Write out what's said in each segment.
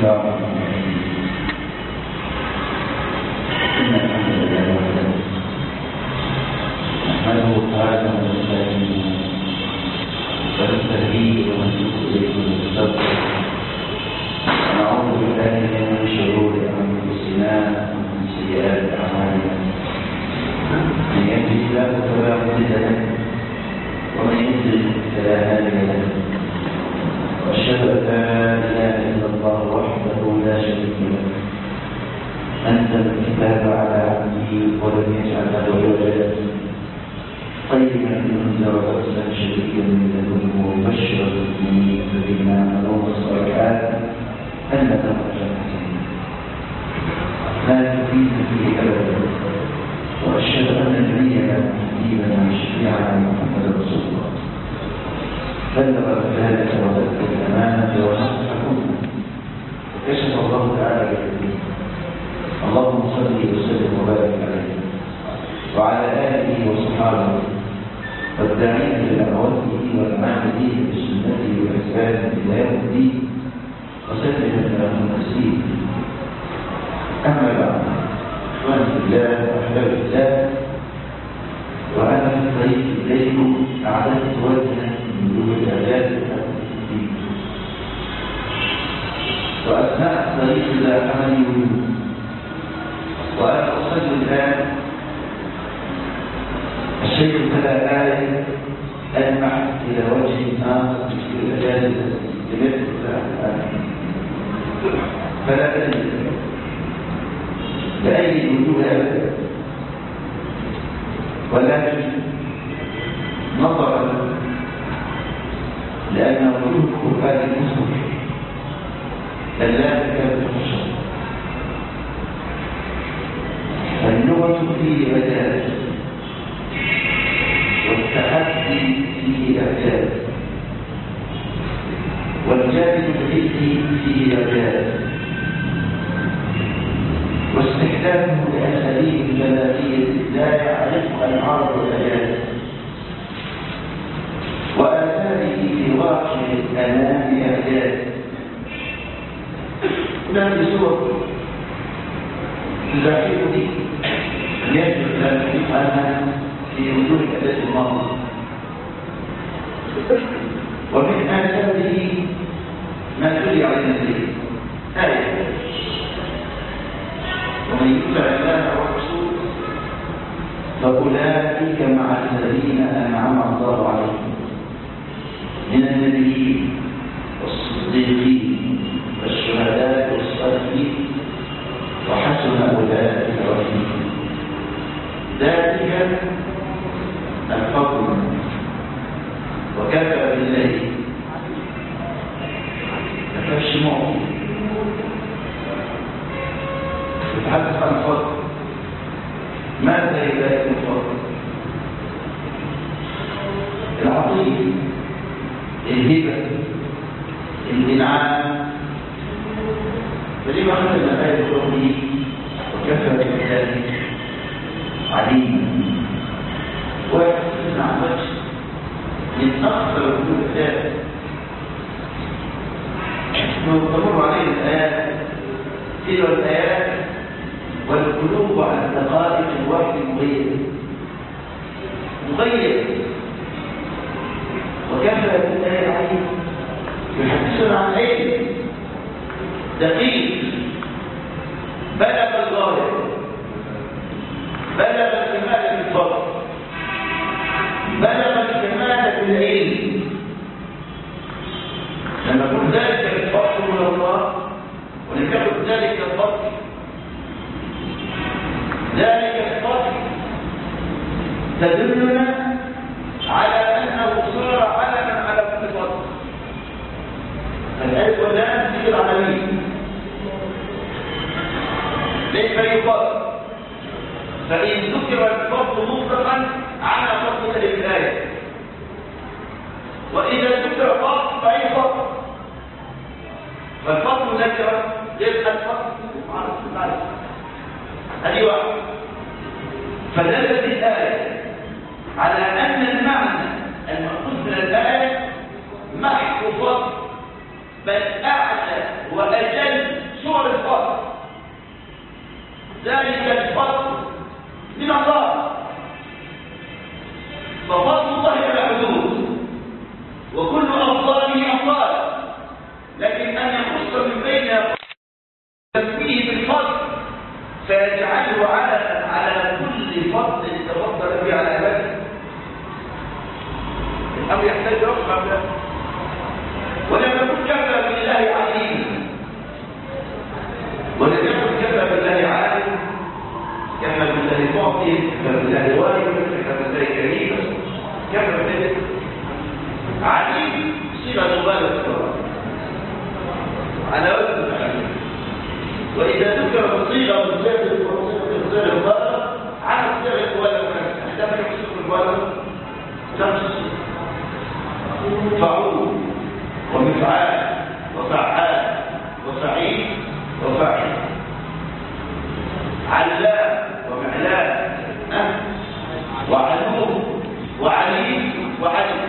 الله الرحمن الرحيم. إن الحمد لله وحده نحمده تعالى ونستعينه ونستهديه ونتوب إليه ونستغفره ونعوذ بالله من شرور أنفسنا ومن سيئات أعمالنا. من يهده الله فلا مضل له ومن يضلل فلا هادي له. وأشهد أن لا إله إلا الله وحده لا شريك له أنزل الكتاب على عبده ولم يجعل له عوجا قيما لينذر بأسا شديدا من لدنه ويبشر المؤمنين الذين يعملون الصالحات أن لهم أجرا حسنا لا تفيد فيه أبدا. وأشهد أن نبينا وحبيبنا وشفيعنا محمد رسول الله بلغ الرسالة وأدى الأمانة ونصح الأمة وكشف الله تعالى بالدين. اللهم صل وسلم وبارك عليه وعلى آله وصحبه والداعين إلى دعوته والعاملين بسنته وإحسانه إلى يوم الدين وسلم لهم تسليما. أما بعد، إخواني في الله وأحباب الله، وأنا في الطريق إليكم أعددت وجها من دون الإعداد الدين، وأثناء الطريق إلى عمل وجود. وأنا أصلي الآن الشيء فلا آية ألمح إلى وجه آخر في الإعداد فلا أدري بأي الوجوه أبدا، ولكن نظرا لأن وجود القرآن المصحف لا تكاد تحصى، فاللغة فيه مجال والتحدي فيه إعجاز والجانب الفكري فيه إعجاز واستخدامه لأساليب جمالية لا يعرفها العرب والأجانب وآثاره في واقع الأنام إعجاز. هناك صور تزعجني يجب أن نحدث عنها في وجود الأداة الماضي. ومن آثاره ما تلي علينا الدين آية: ومن يطع الله ورسوله فأولئك مع الذين أنعم الله عليهم من النبيين والصديقين والشهداء والصالحين وحسن أولئك رفيقا. ذلك الفضل وكفى بالله كفش معطي. نتحدث عن الفضل. ماذا يبقى الفضل؟ العطية، الهبة، الإنعام. فلما ختم الآية بقوله وكفى بالله عليما. واحد من عمل من أكثر وجود الآيات تمر عليه الآيات تلو الآيات والقلوب على دقائق الوحي مغير. وكفى بالله عليما يحدثنا عن علم دقيق بلغ الغاية، بلغ الكمال في الفضل، بلغ الكمال في العلم. لما نقول ذلك الفضل من الله ونكتب ذلك الفضل، ذلك الفضل تدلنا على أنه صار علما على كل فضل. الآية والآن تجد عملية ليس يفضل، فإن ذكر الفضل مطلقا على فضل الآية، وإذا ذكر فضل فأي فضل؟ فالفضل ذكر يبقى الفضل على السبعة. هذه واحدة. فدلت الآية على أن المعنى المأخوذ من الآية محو فضل بل أعلى وأجل صور الفضل. ذلك الفضل من الله، ففضل الله بلا حدود، وكل أفضاله أفضال، لكن أن يخص من بين تسميه بالفضل فيجعله على كل فضل تفضل به على عباده، الأمر يحتاج رفع له. ولم يكن كفى بالله عليما، ولم يكن كفى بالله عالما، كفى بالله معطيا، كفى بالله والدا، كفى بالله كريما، كفى بالله عليم. صيغه مبالغه على وزن الفعل، واذا ذكر الصيغه بالزاد وصيغه المبالغه على صيغه المبالغه تحتمل صيغه المبالغه نفس الصيغه، فعول ومفعال وفعال وفعيل وفاعل، علام ومعلام وعلوم وعليم وعلم.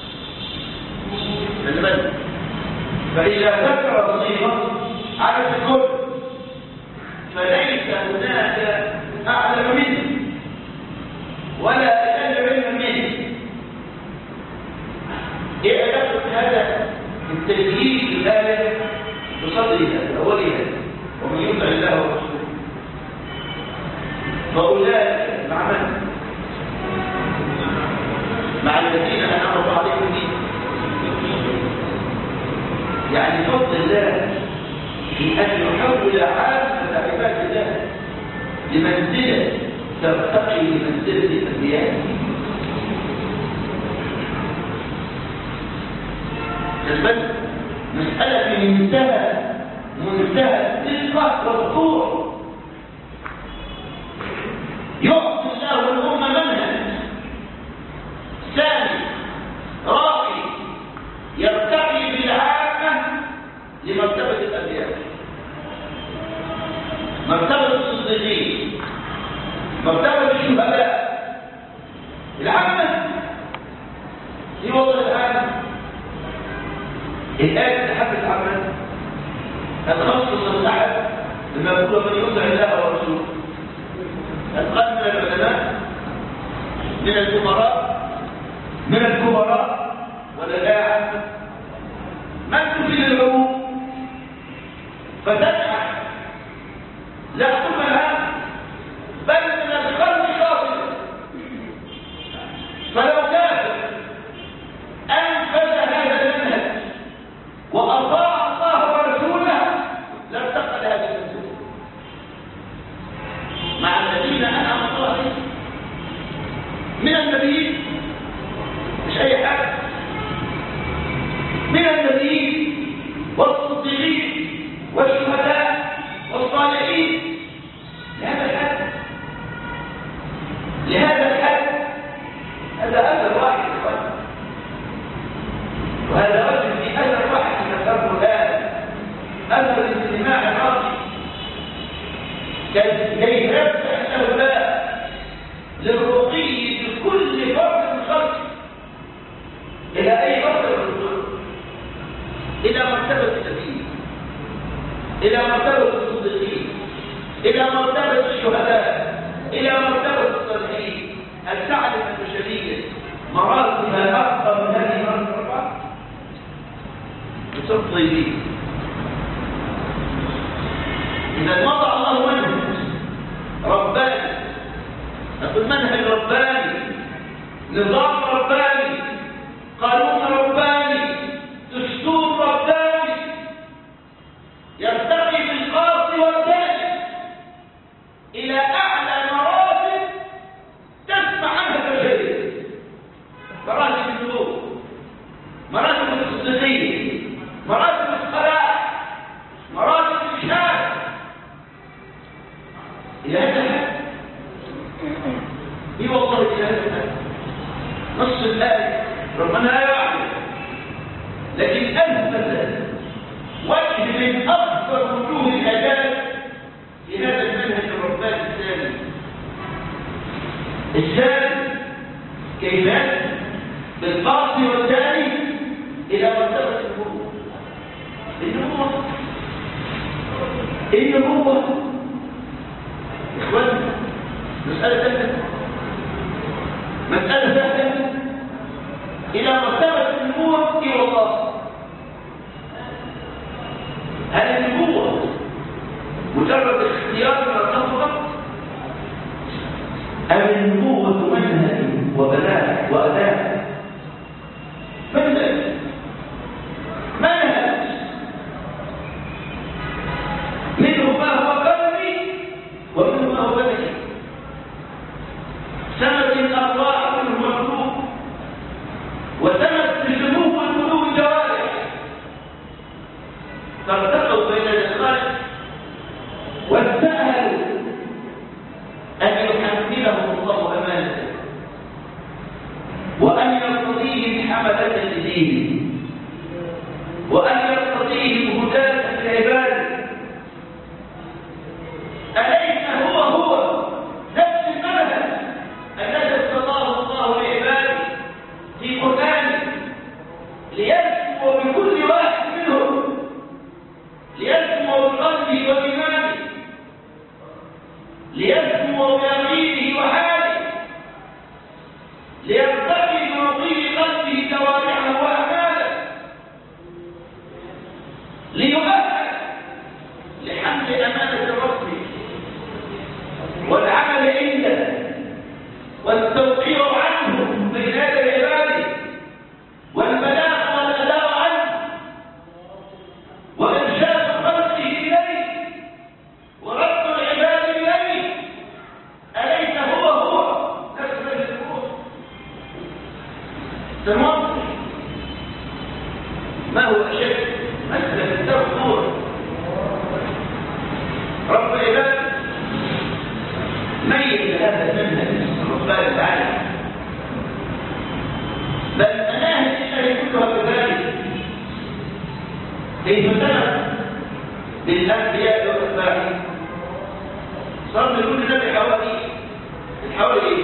فإذا ذكر الصيغة على الكل فليس هناك أعلم منه ولا أقل علما منه. إيه علاقة هذا التسجيل الآية بصدرها أولها ومن يطع الله ورسوله فأولئك مع من؟ مع الذين أنعم الله عليهم فيه. يعني فضل الله في أن يحول عامة عباد الله لمنزلة ترتقي لمنزلة الأنبياء. تثبت مسألة من منتهى الدقة والخضوع. يعطي الله الأمة منهج ثاني راقي يرتقي بالعامة لمرتبة الأنبياء، مرتبة الصديقين، مرتبة الشهداء. العامة في وضع العامة الآية تحدث عن الخصص الأحد لما يقول من يطع الله ورسوله. القلب من العلماء، من الكبراء والألاعب، من تفيد العموم فتنحى لا تكون العام بل من الخلق خاطئ. فلو كافر أنفذ هذا المنهج وأطاع الله ورسوله لارتقى لهذه المنزلة مع الذين أنعم الله عليهم من النبيين، مش أي حاجة، من النبيين والصديقين والشهداء والصالحين. لهذا الحد هذا أثر واحد، وهذا رجل في أثر واحد من أثر الآن، أثر الاجتماع الراقي كي يفتح له الباب للرقي بكل فرد من خلقه إلى أي مرتبة الرجوع، إلى مرتبة النبي، إلى مرتبة الصديقين، إلى مرتبة الشهداء، إلى مرتبة الصالحين. هل تعلم البشرية مراتبها أكثر من هذه المرتبة؟ بصف طيبين. إذا وضع الله منهج رباني، نقول منهج رباني، نظام رباني، قانون رباني، دستور رباني يرتقي بالخاص والداني إلى أعلى مراتب تسمع عنها البشرية، مراتب النور، مراتب الصديقين، مراتب الصلاح، مراتب الشهادة. إلى هذا الحد اي والله إلى هذا الحد نص الآية ربنا لا يعلم، لكن أنفذ وجه من أكثر وجوه الأداء في هذا المنهج الرباني الثاني كيف بالقاص والثاني إلى مرتبة الهروب. النبوة إخواني مسألة ثالثة، مسألة ثالثة إلى مرتبة النبوة إلى الله. هل النبوة مجرد اختيار من فقط، أم النبوة منهج وبلاغ وأداء؟ منهج منه ما هو قلبي ومنه ما هو بدني، سمت الأرواح منه مخلوق وسمت بسموه القلوب الجوارح، فارتقوا بين الخالق واستأهلوا أن يحملهم الله أمانته وأن يرتضيهم حملة لدينه وأن يرتضيهم هداة العباد. أليس هو نفس المنهج الذي ارتضاه الله لعباده في قرآنه ليسمو بكل واحد منهم، ليسمو بقلبه وإيمانه، ليسمو بيقينه وحاله، ليرتقي برقي قلبه جوارحه وأعماله، ليؤهل لحمل أمانة ربه والعمل عنده والتوقيع عنه بين يدي عباده والبلاغ والأداء عنه وإرشاد خلقه إليه ورد العباد إليه. أليس هو نفس الروح؟ تمام. ما هو أشد مسألة التوقيع رب العباد ميت هذا المنهج ربنا تعالى، بل مناهج الله كلها كذلك، كيف تمت للأنبياء والأتباع صار لكل نبي حوالي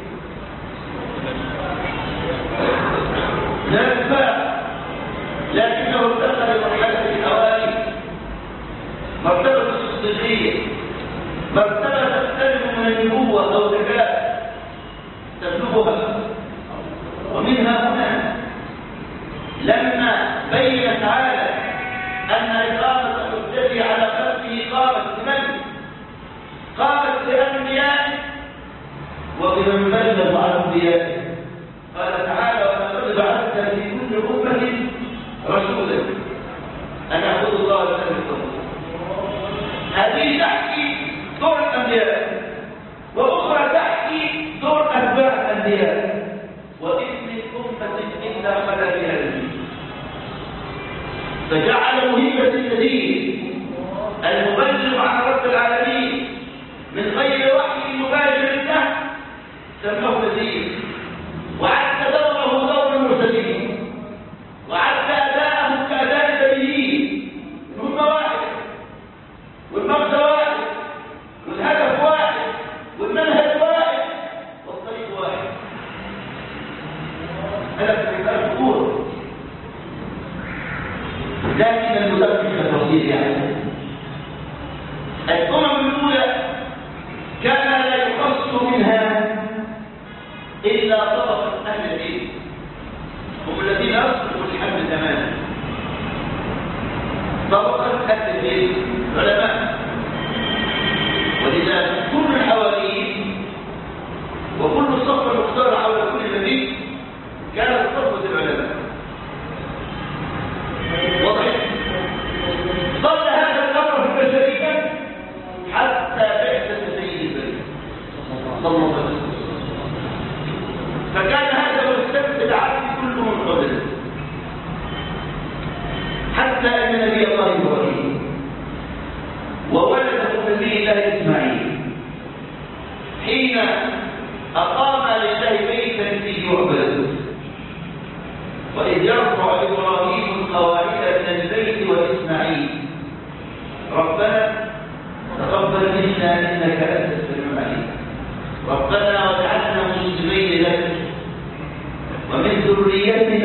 لا أتباع، لكنه ارتقى لمرحلة الحوالي، مرتبة الصديقية، مرتبة تختلف من النبوة أو ذكاء تبلغها. ومنها هنا لما بين تعالى أن إقامة حجته على خلقه قامت بمن؟ قامت بأنبيائه وبمن بلغ عن أنبيائه. قال تعالى: ولقد بعثنا في كل أمة رسولا أن اعبدوا الله واجتنبوا الطاغوت. هذه تحكي دور الأنبياء، وأخرى تحكي دور أتباع الأنبياء. وإن من أمة إلا خلا فيها نذير، فجعل مهمة النذير المبلغ عن رب العالمين من غير وحي مباشر له سماه نذير، وعد دوره دور المرسلين، وعد أداءه كأداء النبيين. هم واحد والمغزى واحد والهدف واحد والمنهج واحد والطريق واحد. هذا في كتاب الكور، لكن المدرك التفاصيل يعني الأمم الأولى كان لا يخص منها إلا طبقة أهل الدين، هم الذين أصبحوا لحمل الأمانة. طبقة أهل الدين علماء، ولذا كل الحواريين وكل الصف المختار حول كل نبي كانت صفوة العلماء. واضح؟ ظل هذا الأمر في البشرية حتى بعثة سيد البشر صلى الله عليه وسلم، فكان هذا هو السبب العبد كله من قبله، حتى أن نبي الله إبراهيم وولده نبي الله إسماعيل حين أقام لله بيتا فيه يعبد، وإذ يرفع إبراهيم القواعد من البيت وإسماعيل ربنا تقبل منا إنك أنت السميع العليم، ربنا